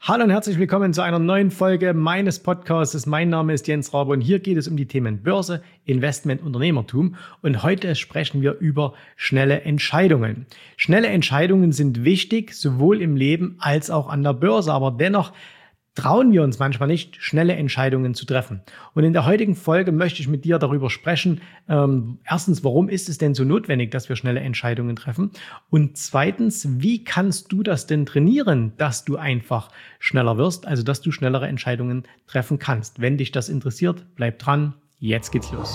Hallo und herzlich willkommen zu einer neuen Folge meines Podcasts. Mein Name ist Jens Rabe und hier geht es um die Themen Börse, Investment, Unternehmertum. Und heute sprechen wir über schnelle Entscheidungen. Schnelle Entscheidungen sind wichtig, sowohl im Leben als auch an der Börse, aber dennoch trauen wir uns manchmal nicht, schnelle Entscheidungen zu treffen. Und in der heutigen Folge möchte ich mit dir darüber sprechen, erstens, warum ist es denn so notwendig, dass wir schnelle Entscheidungen treffen? Und zweitens, wie kannst du das denn trainieren, dass du einfach schneller wirst, also dass du schnellere Entscheidungen treffen kannst? Wenn dich das interessiert, bleib dran, jetzt geht's los.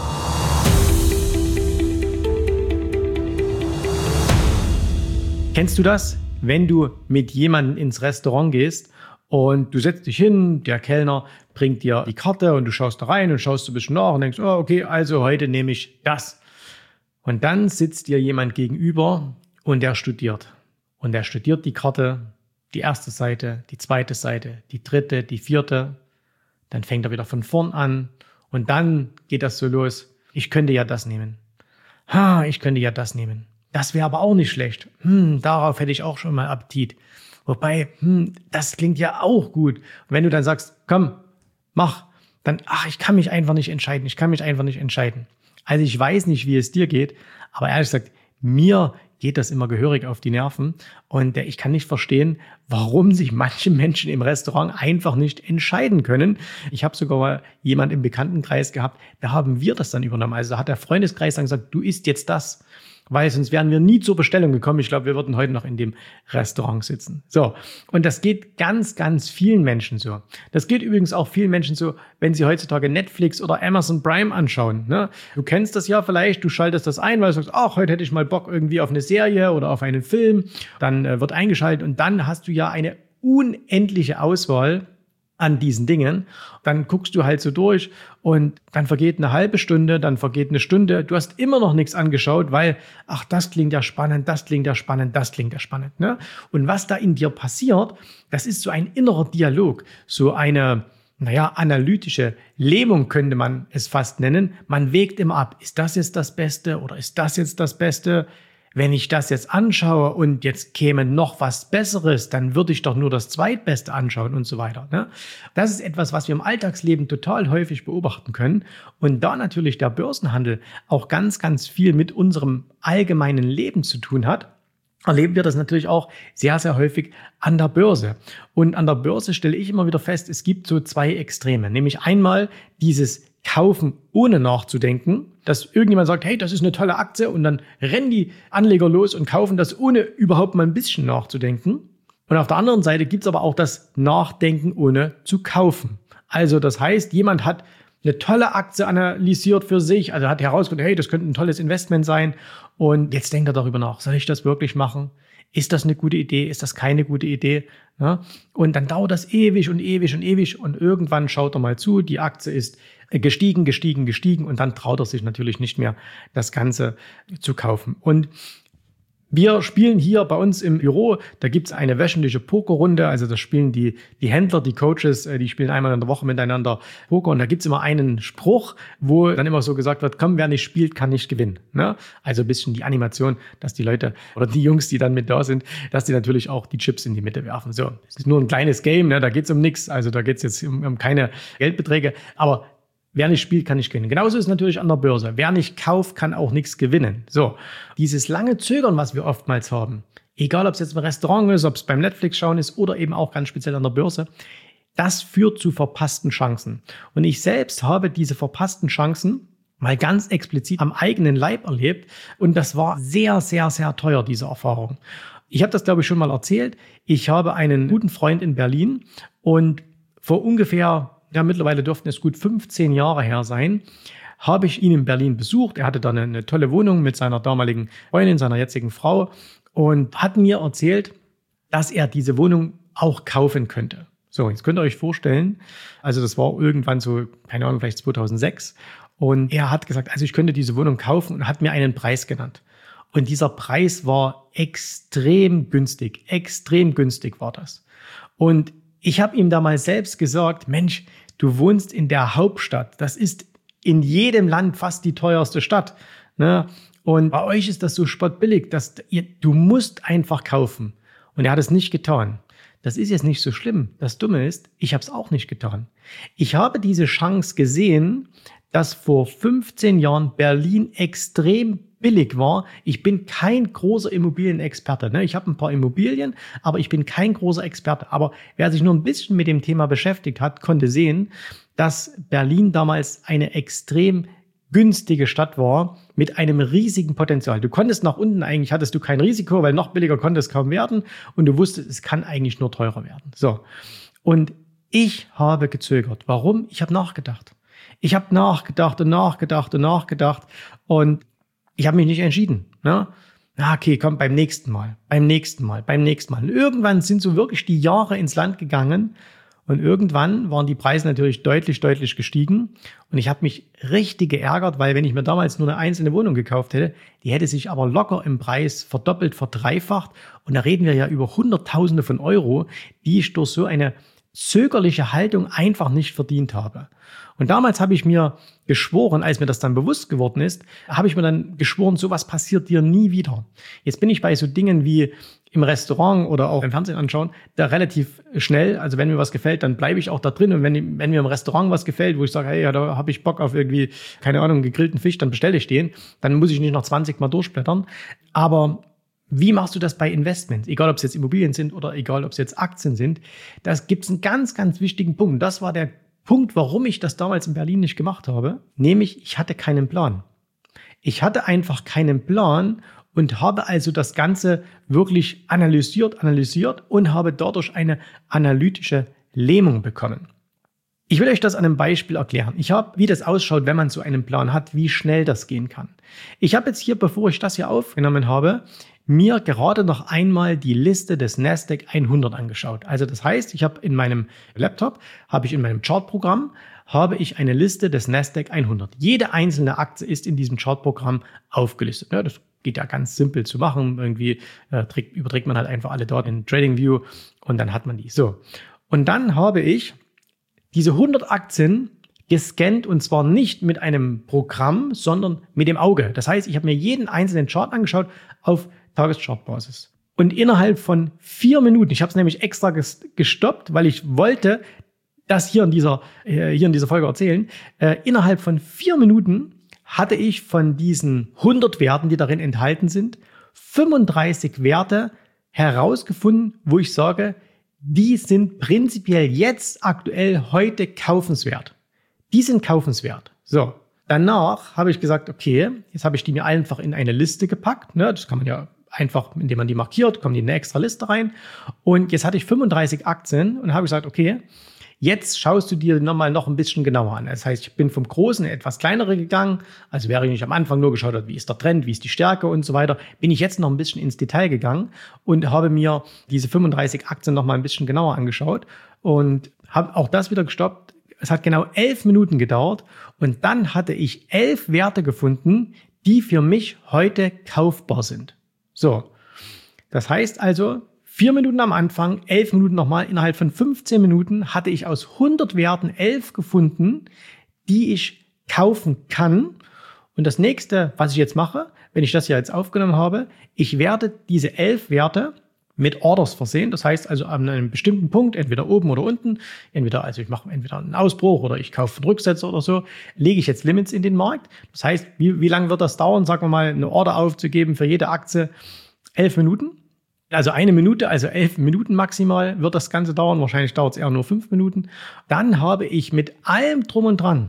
Kennst du das, wenn du mit jemandem ins Restaurant gehst und du setzt dich hin, der Kellner bringt dir die Karte und du schaust da rein und schaust ein bisschen nach und denkst, oh, okay, also heute nehme ich das. Und dann sitzt dir jemand gegenüber und der studiert. Und der studiert die Karte, die erste Seite, die zweite Seite, die dritte, die vierte. Dann fängt er wieder von vorn an und dann geht das so los. Ich könnte ja das nehmen. Ich könnte ja das nehmen. Das wäre aber auch nicht schlecht. Darauf hätte ich auch schon mal Appetit. Wobei, das klingt ja auch gut. Und wenn du dann sagst, komm, mach, dann, ich kann mich einfach nicht entscheiden. Also ich weiß nicht, wie es dir geht, aber ehrlich gesagt, mir geht das immer gehörig auf die Nerven. Und ich kann nicht verstehen, warum sich manche Menschen im Restaurant einfach nicht entscheiden können. Ich habe sogar mal jemand im Bekanntenkreis gehabt, da haben wir das dann übernommen. Also da hat der Freundeskreis dann gesagt, du isst jetzt das. Weil sonst wären wir nie zur Bestellung gekommen. Ich glaube, wir würden heute noch in dem Restaurant sitzen. So, und das geht ganz, ganz vielen Menschen so. Das geht übrigens auch vielen Menschen so, wenn sie heutzutage Netflix oder Amazon Prime anschauen. Ne? Du kennst das ja vielleicht, du schaltest das ein, weil du sagst, heute hätte ich mal Bock irgendwie auf eine Serie oder auf einen Film. Dann wird eingeschaltet und dann hast du ja eine unendliche Auswahl an diesen Dingen. Dann guckst du halt so durch und dann vergeht eine halbe Stunde, dann vergeht eine Stunde. Du hast immer noch nichts angeschaut, weil, das klingt ja spannend, das klingt ja spannend, das klingt ja spannend. Ne? Und was da in dir passiert, das ist so ein innerer Dialog, so eine, analytische Lähmung könnte man es fast nennen. Man wägt immer ab, ist das jetzt das Beste oder ist das jetzt das Beste? Wenn ich das jetzt anschaue und jetzt käme noch was Besseres, dann würde ich doch nur das Zweitbeste anschauen und so weiter. Ne? Das ist etwas, was wir im Alltagsleben total häufig beobachten können. Und da natürlich der Börsenhandel auch ganz, ganz viel mit unserem allgemeinen Leben zu tun hat, erleben wir das natürlich auch sehr, sehr häufig an der Börse. Und an der Börse stelle ich immer wieder fest, es gibt so zwei Extreme. Nämlich einmal dieses Kaufen ohne nachzudenken, dass irgendjemand sagt, hey, das ist eine tolle Aktie und dann rennen die Anleger los und kaufen das, ohne überhaupt mal ein bisschen nachzudenken. Und auf der anderen Seite gibt es aber auch das Nachdenken ohne zu kaufen. Also das heißt, jemand hat eine tolle Aktie analysiert für sich, also hat herausgefunden, hey, das könnte ein tolles Investment sein und jetzt denkt er darüber nach, soll ich das wirklich machen? Ist das eine gute Idee? Ist das keine gute Idee? Ja? Und dann dauert das ewig und irgendwann schaut er mal zu, die Aktie ist gestiegen und dann traut er sich natürlich nicht mehr, das Ganze zu kaufen. Und wir spielen hier bei uns im Büro, da gibt's eine wöchentliche Pokerrunde, also das spielen die Händler, die Coaches, die spielen einmal in der Woche miteinander Poker und da gibt's immer einen Spruch, wo dann immer so gesagt wird, komm, wer nicht spielt, kann nicht gewinnen. Ne? Also ein bisschen die Animation, dass die Leute oder die Jungs, die dann mit da sind, dass die natürlich auch die Chips in die Mitte werfen. So, es ist nur ein kleines Game, ne? Da geht's um nichts, also da geht's jetzt um keine Geldbeträge, aber wer nicht spielt, kann nicht gewinnen. Genauso ist es natürlich an der Börse. Wer nicht kauft, kann auch nichts gewinnen. So, dieses lange Zögern, was wir oftmals haben, egal ob es jetzt im Restaurant ist, ob es beim Netflix-Schauen ist oder eben auch ganz speziell an der Börse, das führt zu verpassten Chancen. Und ich selbst habe diese verpassten Chancen mal ganz explizit am eigenen Leib erlebt. Und das war sehr, sehr, sehr teuer, diese Erfahrung. Ich habe das, glaube ich, schon mal erzählt. Ich habe einen guten Freund in Berlin und vor ungefähr mittlerweile dürften es gut 15 Jahre her sein, habe ich ihn in Berlin besucht. Er hatte da eine tolle Wohnung mit seiner damaligen Freundin, seiner jetzigen Frau und hat mir erzählt, dass er diese Wohnung auch kaufen könnte. So, jetzt könnt ihr euch vorstellen, also das war irgendwann so, keine Ahnung, vielleicht 2006 und er hat gesagt, also ich könnte diese Wohnung kaufen und hat mir einen Preis genannt. Und dieser Preis war extrem günstig war das. Und ich habe ihm damals selbst gesagt, Mensch, du wohnst in der Hauptstadt. Das ist in jedem Land fast die teuerste Stadt. Ne? Und bei euch ist das so spottbillig, du musst einfach kaufen. Und er hat es nicht getan. das ist jetzt nicht so schlimm. Das Dumme ist, ich habe es auch nicht getan. Ich habe diese Chance gesehen, dass vor 15 Jahren Berlin extrem billig war. Ich bin kein großer Immobilienexperte. Ne? Ich habe ein paar Immobilien, aber ich bin kein großer Experte. Aber wer sich nur ein bisschen mit dem Thema beschäftigt hat, konnte sehen, dass Berlin damals eine extrem günstige Stadt war mit einem riesigen Potenzial. Du konntest nach unten eigentlich, hattest du kein Risiko, weil noch billiger konnte es kaum werden und du wusstest, es kann eigentlich nur teurer werden. So. Und ich habe gezögert. Warum? Ich habe nachgedacht. Ich habe nachgedacht und ich habe mich nicht entschieden. Ne? Okay, komm, beim nächsten Mal. Und irgendwann sind so wirklich die Jahre ins Land gegangen und irgendwann waren die Preise natürlich deutlich gestiegen und ich habe mich richtig geärgert, weil wenn ich mir damals nur eine einzelne Wohnung gekauft hätte, die hätte sich aber locker im Preis verdoppelt, verdreifacht und da reden wir ja über Hunderttausende von Euro, die ich durch so eine zögerliche Haltung einfach nicht verdient habe. Und damals habe ich mir geschworen, als mir das dann bewusst geworden ist, habe ich mir dann geschworen, sowas passiert dir nie wieder. Jetzt bin ich bei so Dingen wie im Restaurant oder auch im Fernsehen anschauen, da relativ schnell, also wenn mir was gefällt, dann bleibe ich auch da drin und wenn mir im Restaurant was gefällt, wo ich sage, hey, ja, da habe ich Bock auf irgendwie, keine Ahnung, gegrillten Fisch, dann bestelle ich den, dann muss ich nicht noch 20 Mal durchblättern. Aber wie machst du das bei Investments? Egal, ob es jetzt Immobilien sind oder egal, ob es jetzt Aktien sind. Das gibt es einen ganz wichtigen Punkt. Das war der Punkt, warum ich das damals in Berlin nicht gemacht habe. Nämlich, ich hatte keinen Plan. Ich hatte einfach keinen Plan und habe also das Ganze wirklich analysiert und habe dadurch eine analytische Lähmung bekommen. Ich will euch das an einem Beispiel erklären. Wie das ausschaut, wenn man so einen Plan hat, wie schnell das gehen kann. Ich habe jetzt hier, bevor ich das hier aufgenommen habe, mir gerade noch einmal die Liste des Nasdaq 100 angeschaut. Also das heißt, ich habe in meinem Laptop, in meinem Chartprogramm, eine Liste des Nasdaq 100. Jede einzelne Aktie ist in diesem Chartprogramm aufgelistet. Ja, das geht ja ganz simpel zu machen. Irgendwie überträgt man halt einfach alle dort in TradingView und dann hat man die. So. Und dann habe ich diese 100 Aktien gescannt und zwar nicht mit einem Programm, sondern mit dem Auge. Das heißt, ich habe mir jeden einzelnen Chart angeschaut auf Tageschartbasis. Und innerhalb von 4 Minuten, ich habe es nämlich extra gestoppt, weil ich wollte das hier in dieser Folge erzählen, innerhalb von 4 Minuten hatte ich von diesen 100 Werten, die darin enthalten sind, 35 Werte herausgefunden, wo ich sage, die sind prinzipiell jetzt aktuell heute kaufenswert. Die sind kaufenswert. So, danach habe ich gesagt, okay, jetzt habe ich die mir einfach in eine Liste gepackt. Ne? Das kann man ja einfach, indem man die markiert, kommen die in eine extra Liste rein. Und jetzt hatte ich 35 Aktien und habe gesagt, okay, jetzt schaust du dir noch ein bisschen genauer an. Das heißt, ich bin vom Großen etwas kleinere gegangen. Also wäre ich nicht am Anfang nur geschaut habe, wie ist der Trend, wie ist die Stärke und so weiter, bin ich jetzt noch ein bisschen ins Detail gegangen und habe mir diese 35 Aktien noch mal ein bisschen genauer angeschaut und habe auch das wieder gestoppt. Es hat genau 11 Minuten gedauert und dann hatte ich 11 Werte gefunden, die für mich heute kaufbar sind. So, das heißt also, 4 Minuten am Anfang, 11 Minuten nochmal. Innerhalb von 15 Minuten hatte ich aus 100 Werten 11 gefunden, die ich kaufen kann. Und das nächste, was ich jetzt mache, wenn ich das hier jetzt aufgenommen habe, ich werde diese 11 Werte mit Orders versehen. Das heißt also an einem bestimmten Punkt, entweder oben oder unten, ich mache entweder einen Ausbruch oder ich kaufe einen Rücksetzer oder so, lege ich jetzt Limits in den Markt. Das heißt, wie lange wird das dauern, sagen wir mal, eine Order aufzugeben für jede Aktie? 11 Minuten. Also 1 Minute, also 11 Minuten maximal wird das Ganze dauern. Wahrscheinlich dauert es eher nur 5 Minuten. Dann habe ich mit allem drum und dran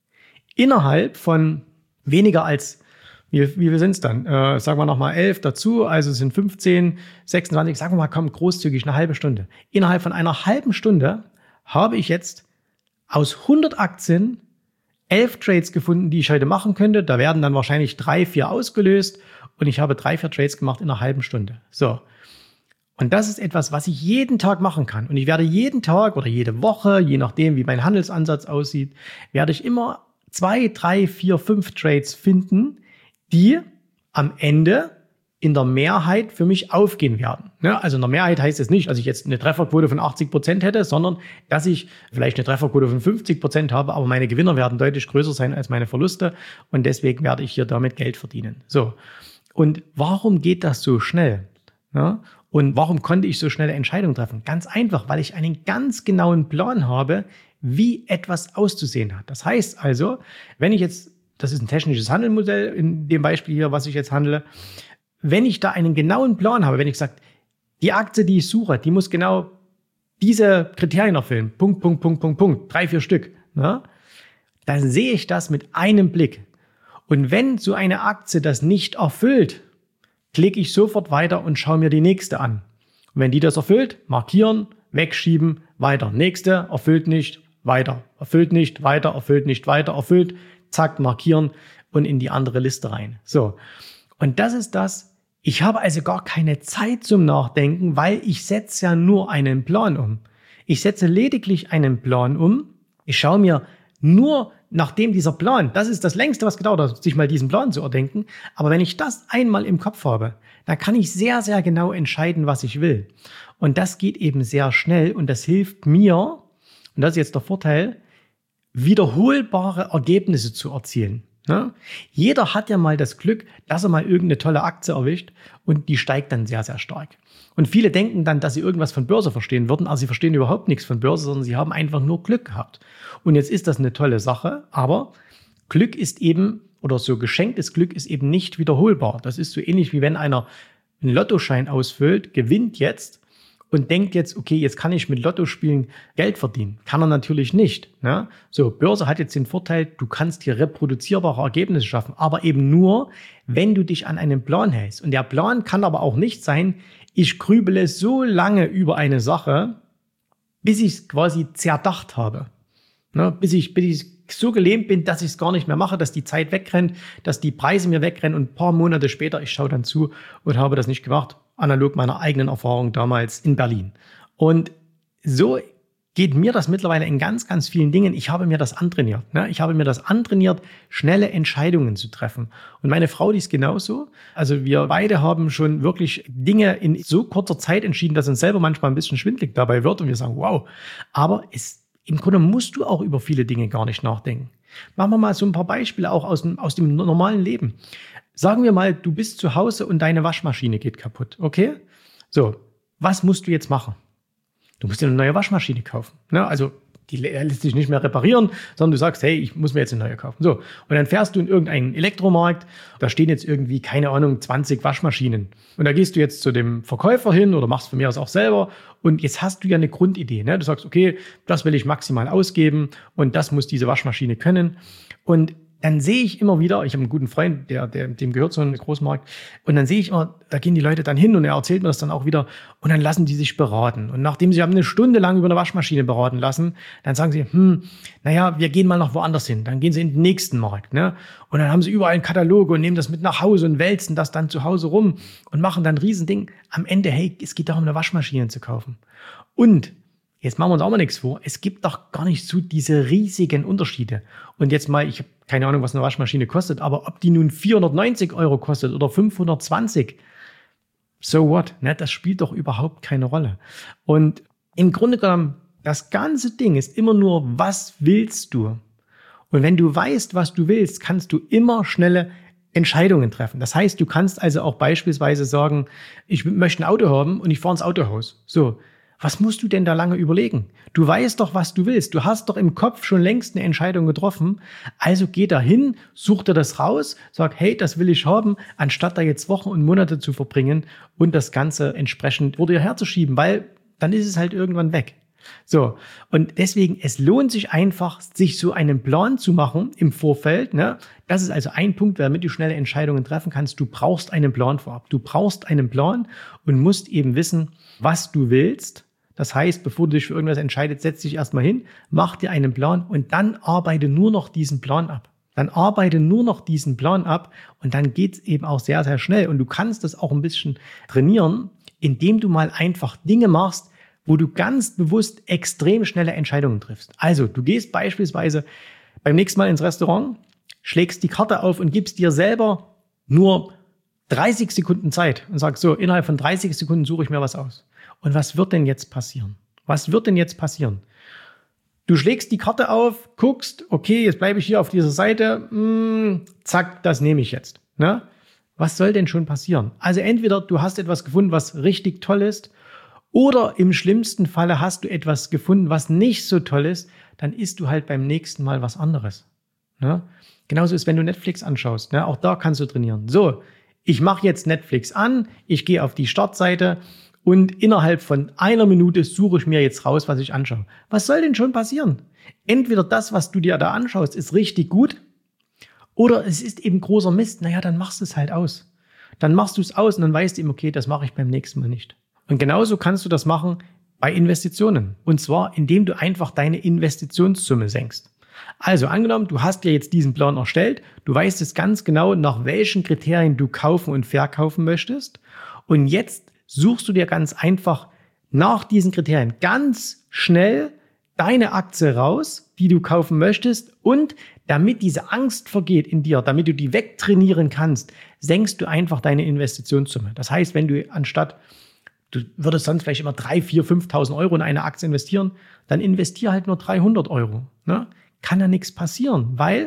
innerhalb von weniger als, wie viel sind es dann? Sagen wir nochmal 11 dazu, also es sind 15, 26, sagen wir mal, komm, großzügig, eine halbe Stunde. Innerhalb von einer halben Stunde habe ich jetzt aus 100 Aktien 11 Trades gefunden, die ich heute machen könnte. Da werden dann wahrscheinlich 3, 4 ausgelöst und ich habe 3, 4 Trades gemacht in einer halben Stunde. So. Und das ist etwas, was ich jeden Tag machen kann. Und ich werde jeden Tag oder jede Woche, je nachdem, wie mein Handelsansatz aussieht, werde ich immer 2, 3, 4, 5 Trades finden, die am Ende in der Mehrheit für mich aufgehen werden. Ja, also in der Mehrheit heißt es nicht, dass ich jetzt eine Trefferquote von 80% hätte, sondern dass ich vielleicht eine Trefferquote von 50% habe, aber meine Gewinner werden deutlich größer sein als meine Verluste und deswegen werde ich hier damit Geld verdienen. So. Und warum geht das so schnell? Ja? Und warum konnte ich so schnelle Entscheidungen treffen? Ganz einfach, weil ich einen ganz genauen Plan habe, wie etwas auszusehen hat. Das heißt also, wenn ich jetzt, das ist ein technisches Handelmodell in dem Beispiel hier, was ich jetzt handle, wenn ich da einen genauen Plan habe, wenn ich sage, die Aktie, die ich suche, die muss genau diese Kriterien erfüllen, Punkt, Punkt, Punkt, Punkt, Punkt, 3, 4 Stück, ne? Dann sehe ich das mit einem Blick. Und wenn so eine Aktie das nicht erfüllt, klicke ich sofort weiter und schaue mir die nächste an. Und wenn die das erfüllt, markieren, wegschieben, weiter. Nächste, erfüllt nicht, weiter. Erfüllt nicht, weiter, erfüllt nicht, weiter, erfüllt, zack, markieren und in die andere Liste rein. So. Und das ist das. Ich habe also gar keine Zeit zum Nachdenken, weil ich setze ja nur einen Plan um. Ich setze lediglich einen Plan um. Ich schaue mir nur nachdem dieser Plan, das ist das längste, was gedauert hat, sich mal diesen Plan zu erdenken. Aber wenn ich das einmal im Kopf habe, dann kann ich sehr, sehr genau entscheiden, was ich will. Und das geht eben sehr schnell und das hilft mir, und das ist jetzt der Vorteil, wiederholbare Ergebnisse zu erzielen. Ja? Jeder hat ja mal das Glück, dass er mal irgendeine tolle Aktie erwischt und die steigt dann sehr, sehr stark. Und viele denken dann, dass sie irgendwas von Börse verstehen würden, aber sie verstehen überhaupt nichts von Börse, sondern sie haben einfach nur Glück gehabt. Und jetzt ist das eine tolle Sache, aber Glück ist eben, oder so geschenktes Glück ist eben nicht wiederholbar. Das ist so ähnlich wie wenn einer einen Lottoschein ausfüllt, gewinnt jetzt und denkt jetzt, okay, jetzt kann ich mit Lottospielen Geld verdienen. Kann er natürlich nicht. Ne? So, Börse hat jetzt den Vorteil, du kannst hier reproduzierbare Ergebnisse schaffen, aber eben nur, wenn du dich an einen Plan hältst. Und der Plan kann aber auch nicht sein, ich grübele so lange über eine Sache, bis ich es quasi zerdacht habe. Ne? Bis ich so gelähmt bin, dass ich es gar nicht mehr mache, dass die Zeit wegrennt, dass die Preise mir wegrennen und ein paar Monate später, ich schaue dann zu und habe das nicht gemacht, analog meiner eigenen Erfahrung damals in Berlin. Und so geht mir das mittlerweile in ganz, ganz vielen Dingen. Ich habe mir das antrainiert. Ne? Ich habe mir das antrainiert, schnelle Entscheidungen zu treffen. Und meine Frau, die ist genauso. Also wir beide haben schon wirklich Dinge in so kurzer Zeit entschieden, dass uns selber manchmal ein bisschen schwindelig dabei wird und wir sagen, wow. Aber im Grunde musst du auch über viele Dinge gar nicht nachdenken. Machen wir mal so ein paar Beispiele auch aus dem normalen Leben. Sagen wir mal, du bist zu Hause und deine Waschmaschine geht kaputt, okay? So, was musst du jetzt machen? Du musst dir eine neue Waschmaschine kaufen. Ne? Also die lässt sich nicht mehr reparieren, sondern du sagst, hey, ich muss mir jetzt eine neue kaufen. So, und dann fährst du in irgendeinen Elektromarkt, da stehen jetzt irgendwie, keine Ahnung, 20 Waschmaschinen. Und da gehst du jetzt zu dem Verkäufer hin oder machst von mir aus auch selber und jetzt hast du ja eine Grundidee. Ne? Du sagst, okay, das will ich maximal ausgeben und das muss diese Waschmaschine können. Und dann sehe ich immer wieder, ich habe einen guten Freund, dem gehört so ein Großmarkt, und dann sehe ich immer, da gehen die Leute dann hin und er erzählt mir das dann auch wieder und dann lassen die sich beraten. Und nachdem sie haben eine Stunde lang über eine Waschmaschine beraten lassen, dann sagen sie, naja, wir gehen mal noch woanders hin. Dann gehen sie in den nächsten Markt, ne? Und dann haben sie überall einen Katalog und nehmen das mit nach Hause und wälzen das dann zu Hause rum und machen dann ein Riesending. Am Ende, hey, es geht darum, eine Waschmaschine zu kaufen. Und jetzt machen wir uns auch mal nichts vor. Es gibt doch gar nicht so diese riesigen Unterschiede. Und jetzt mal, ich habe keine Ahnung, was eine Waschmaschine kostet, aber ob die nun 490 € kostet oder 520, so what? Ne? Das spielt doch überhaupt keine Rolle. Und im Grunde genommen, das ganze Ding ist immer nur, was willst du? Und wenn du weißt, was du willst, kannst du immer schnelle Entscheidungen treffen. Das heißt, du kannst also auch beispielsweise sagen, ich möchte ein Auto haben und ich fahre ins Autohaus. So. Was musst du denn da lange überlegen? Du weißt doch, was du willst. Du hast doch im Kopf schon längst eine Entscheidung getroffen. Also geh da hin, such dir das raus, sag, hey, das will ich haben, anstatt da jetzt Wochen und Monate zu verbringen und das Ganze entsprechend vor dir herzuschieben, weil dann ist es halt irgendwann weg. So, und deswegen, es lohnt sich einfach, sich so einen Plan zu machen im Vorfeld. Ne? Das ist also ein Punkt, damit du schnelle Entscheidungen treffen kannst. Du brauchst einen Plan vorab. Du brauchst einen Plan und musst eben wissen, was du willst. Das heißt, bevor du dich für irgendwas entscheidest, setz dich erstmal hin, mach dir einen Plan und dann arbeite nur noch diesen Plan ab. Dann arbeite nur noch diesen Plan ab und dann geht's eben auch sehr, sehr schnell. Und du kannst das auch ein bisschen trainieren, indem du mal einfach Dinge machst, wo du ganz bewusst extrem schnelle Entscheidungen triffst. Also, du gehst beispielsweise beim nächsten Mal ins Restaurant, schlägst die Karte auf und gibst dir selber nur 30 Sekunden Zeit und sagst so, innerhalb von 30 Sekunden suche ich mir was aus. Und was wird denn jetzt passieren? Was wird denn jetzt passieren? Du schlägst die Karte auf, guckst, okay, jetzt bleibe ich hier auf dieser Seite, zack, das nehme ich jetzt. Ne? Was soll denn schon passieren? Also entweder du hast etwas gefunden, was richtig toll ist, oder im schlimmsten Falle hast du etwas gefunden, was nicht so toll ist, dann isst du halt beim nächsten Mal was anderes. Ne? Genauso ist, wenn du Netflix anschaust. Ne? Auch da kannst du trainieren. So, ich mache jetzt Netflix an, ich gehe auf die Startseite und innerhalb von einer Minute suche ich mir jetzt raus, was ich anschaue. Was soll denn schon passieren? Entweder das, was du dir da anschaust, ist richtig gut, oder es ist eben großer Mist. Naja, dann machst du es halt aus. Dann machst du es aus und dann weißt du eben, okay, das mache ich beim nächsten Mal nicht. Und genauso kannst du das machen bei Investitionen. Und zwar, indem du einfach deine Investitionssumme senkst. Also angenommen, du hast dir jetzt diesen Plan erstellt, du weißt jetzt ganz genau, nach welchen Kriterien du kaufen und verkaufen möchtest. Und jetzt suchst du dir ganz einfach nach diesen Kriterien ganz schnell deine Aktie raus, die du kaufen möchtest. Und damit diese Angst vergeht in dir, damit du die wegtrainieren kannst, senkst du einfach deine Investitionssumme. Das heißt, wenn du du würdest sonst vielleicht immer 3.000, 4.000, 5.000 Euro in eine Aktie investieren, dann investier halt nur 300 Euro. Ne? Kann ja nichts passieren, weil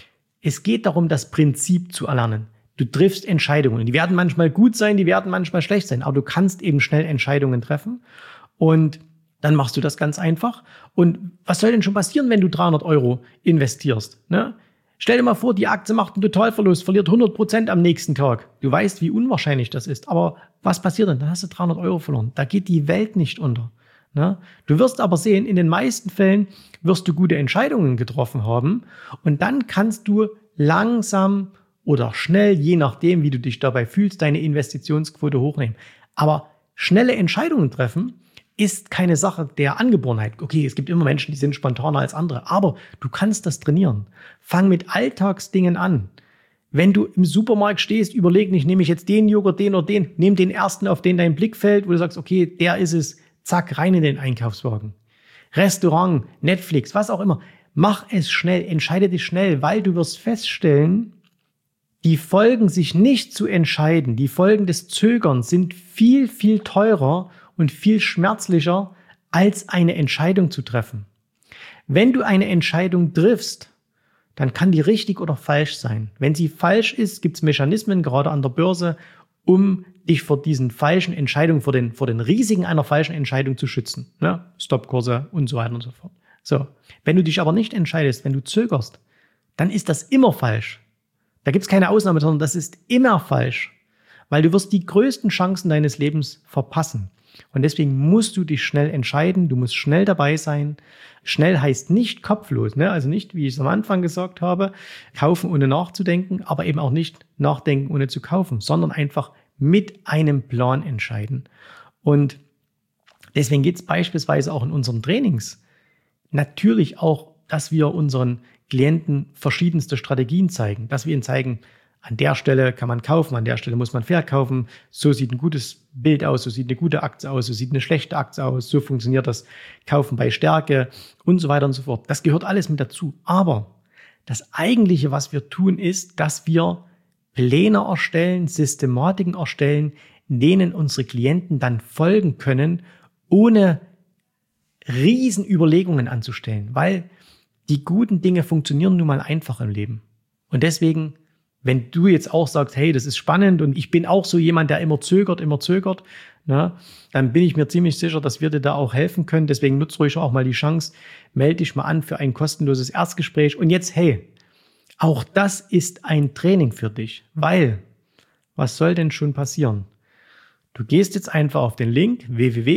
es geht darum, das Prinzip zu erlernen. Du triffst Entscheidungen. Die werden manchmal gut sein, die werden manchmal schlecht sein, aber du kannst eben schnell Entscheidungen treffen und dann machst du das ganz einfach. Und was soll denn schon passieren, wenn du 300 Euro investierst? Ne? Stell dir mal vor, die Aktie macht einen Totalverlust, verliert 100% am nächsten Tag. Du weißt, wie unwahrscheinlich das ist. Aber was passiert denn? Dann hast du 300 Euro verloren. Da geht die Welt nicht unter. Ne? Du wirst aber sehen, in den meisten Fällen wirst du gute Entscheidungen getroffen haben. Und dann kannst du langsam oder schnell, je nachdem, wie du dich dabei fühlst, deine Investitionsquote hochnehmen. Aber schnelle Entscheidungen treffen ist keine Sache der Angeborenheit. Okay, es gibt immer Menschen, die sind spontaner als andere, aber du kannst das trainieren. Fang mit Alltagsdingen an. Wenn du im Supermarkt stehst, überleg nicht, nehme ich jetzt den Joghurt, den oder den, nimm den ersten, auf den dein Blick fällt, wo du sagst, okay, der ist es, zack, rein in den Einkaufswagen. Restaurant, Netflix, was auch immer. Mach es schnell, entscheide dich schnell, weil du wirst feststellen, die Folgen, sich nicht zu entscheiden, die Folgen des Zögerns sind viel, viel teurer und viel schmerzlicher, als eine Entscheidung zu treffen. Wenn du eine Entscheidung triffst, dann kann die richtig oder falsch sein. Wenn sie falsch ist, gibt es Mechanismen, gerade an der Börse, um dich vor diesen falschen Entscheidungen, vor den Risiken einer falschen Entscheidung zu schützen. Ne? Stoppkurse und so weiter und so fort. So. Wenn du dich aber nicht entscheidest, wenn du zögerst, dann ist das immer falsch. Da gibt es keine Ausnahme, sondern das ist immer falsch. Weil du wirst die größten Chancen deines Lebens verpassen. Und deswegen musst du dich schnell entscheiden, du musst schnell dabei sein. Schnell heißt nicht kopflos, ne? Also nicht, wie ich es am Anfang gesagt habe, kaufen ohne nachzudenken, aber eben auch nicht nachdenken ohne zu kaufen, sondern einfach mit einem Plan entscheiden. Und deswegen geht es beispielsweise auch in unseren Trainings natürlich auch, dass wir unseren Klienten verschiedenste Strategien zeigen, dass wir ihnen zeigen, an der Stelle kann man kaufen, an der Stelle muss man verkaufen. So sieht ein gutes Bild aus, so sieht eine gute Aktie aus, so sieht eine schlechte Aktie aus, so funktioniert das Kaufen bei Stärke und so weiter und so fort. Das gehört alles mit dazu. Aber das Eigentliche, was wir tun, ist, dass wir Pläne erstellen, Systematiken erstellen, denen unsere Klienten dann folgen können, ohne Riesenüberlegungen anzustellen. Weil die guten Dinge funktionieren nun mal einfach im Leben. Und deswegen, wenn du jetzt auch sagst, hey, das ist spannend und ich bin auch so jemand, der immer zögert, ne, dann bin ich mir ziemlich sicher, dass wir dir da auch helfen können. Deswegen nutzt ruhig auch mal die Chance, melde dich mal an für ein kostenloses Erstgespräch. Und jetzt, hey, auch das ist ein Training für dich, weil, was soll denn schon passieren? Du gehst jetzt einfach auf den Link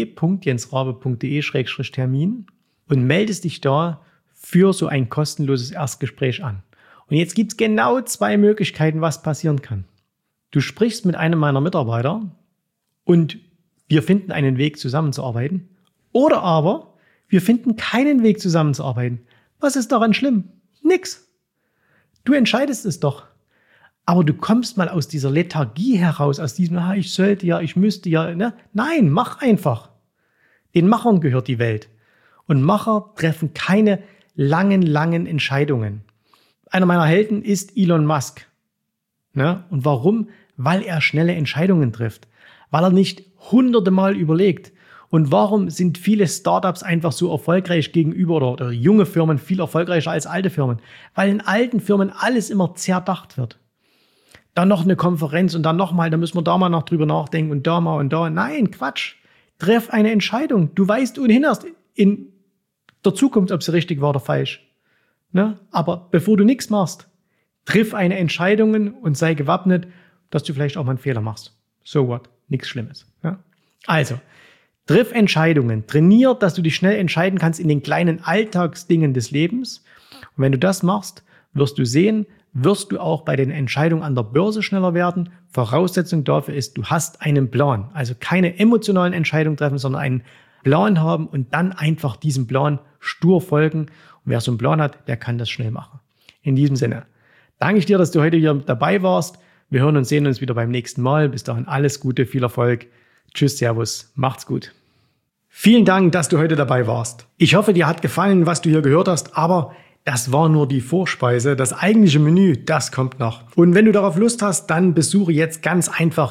www.jensrabe.de/termin und meldest dich da für so ein kostenloses Erstgespräch an. Und jetzt gibt's genau 2 Möglichkeiten, was passieren kann. Du sprichst mit einem meiner Mitarbeiter und wir finden einen Weg, zusammenzuarbeiten. Oder aber wir finden keinen Weg, zusammenzuarbeiten. Was ist daran schlimm? Nix. Du entscheidest es doch. Aber du kommst mal aus dieser Lethargie heraus, aus diesem, ich sollte ja, ich müsste ja. Ne? Nein, mach einfach. Den Machern gehört die Welt. Und Macher treffen keine langen Entscheidungen. Einer meiner Helden ist Elon Musk. Ne? Und warum? Weil er schnelle Entscheidungen trifft. Weil er nicht hunderte Mal überlegt. Und warum sind viele Startups einfach so erfolgreich gegenüber oder junge Firmen viel erfolgreicher als alte Firmen? Weil in alten Firmen alles immer zerdacht wird. dann noch eine Konferenz und dann nochmal, da müssen wir da mal noch drüber nachdenken und da mal und da. Nein, Quatsch. Treff eine Entscheidung. Du weißt ohnehin erst in der Zukunft, ob sie richtig war oder falsch. Ne? Aber bevor du nichts machst, triff eine Entscheidung und sei gewappnet, dass du vielleicht auch mal einen Fehler machst. So what? Nichts Schlimmes. Ja? Also, triff Entscheidungen. Trainier, dass du dich schnell entscheiden kannst in den kleinen Alltagsdingen des Lebens. Und wenn du das machst, wirst du sehen, wirst du auch bei den Entscheidungen an der Börse schneller werden. Voraussetzung dafür ist, du hast einen Plan. Also keine emotionalen Entscheidungen treffen, sondern einen Plan haben und dann einfach diesem Plan stur folgen. Und wer so einen Plan hat, der kann das schnell machen. In diesem Sinne danke ich dir, dass du heute hier dabei warst. Wir hören und sehen uns wieder beim nächsten Mal. Bis dahin alles Gute, viel Erfolg. Tschüss, Servus, macht's gut. Vielen Dank, dass du heute dabei warst. Ich hoffe, dir hat gefallen, was du hier gehört hast, aber das war nur die Vorspeise. Das eigentliche Menü, das kommt noch. Und wenn du darauf Lust hast, dann besuche jetzt ganz einfach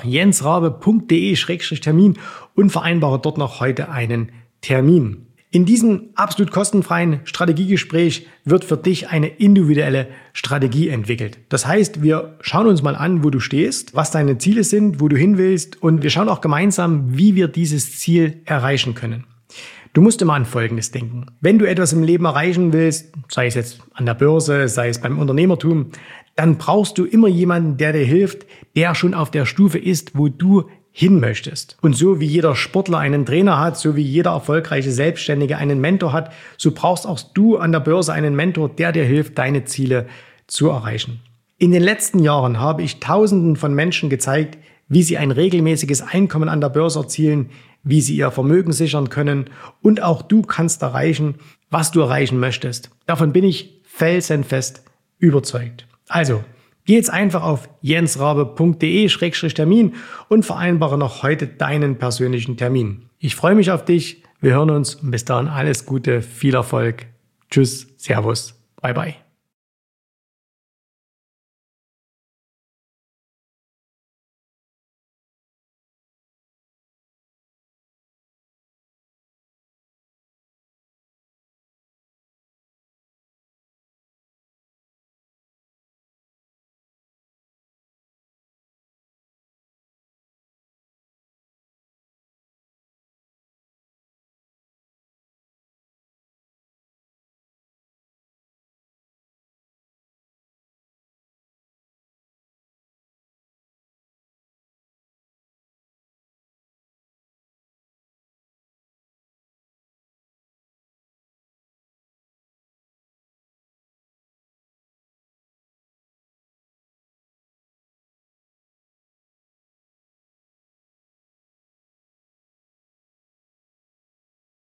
jensrabe.de/Termin und vereinbare dort noch heute einen Termin. In diesem absolut kostenfreien Strategiegespräch wird für dich eine individuelle Strategie entwickelt. Das heißt, wir schauen uns mal an, wo du stehst, was deine Ziele sind, wo du hin willst und wir schauen auch gemeinsam, wie wir dieses Ziel erreichen können. Du musst immer an Folgendes denken. Wenn du etwas im Leben erreichen willst, sei es jetzt an der Börse, sei es beim Unternehmertum, dann brauchst du immer jemanden, der dir hilft, der schon auf der Stufe ist, wo du hin möchtest. Und so wie jeder Sportler einen Trainer hat, so wie jeder erfolgreiche Selbstständige einen Mentor hat, so brauchst auch du an der Börse einen Mentor, der dir hilft, deine Ziele zu erreichen. In den letzten Jahren habe ich Tausenden von Menschen gezeigt, wie sie ein regelmäßiges Einkommen an der Börse erzielen, wie sie ihr Vermögen sichern können und auch du kannst erreichen, was du erreichen möchtest. Davon bin ich felsenfest überzeugt. Also, geh jetzt einfach auf jensrabe.de/Termin und vereinbare noch heute deinen persönlichen Termin. Ich freue mich auf dich. Wir hören uns und bis dahin alles Gute, viel Erfolg. Tschüss, Servus, bye bye.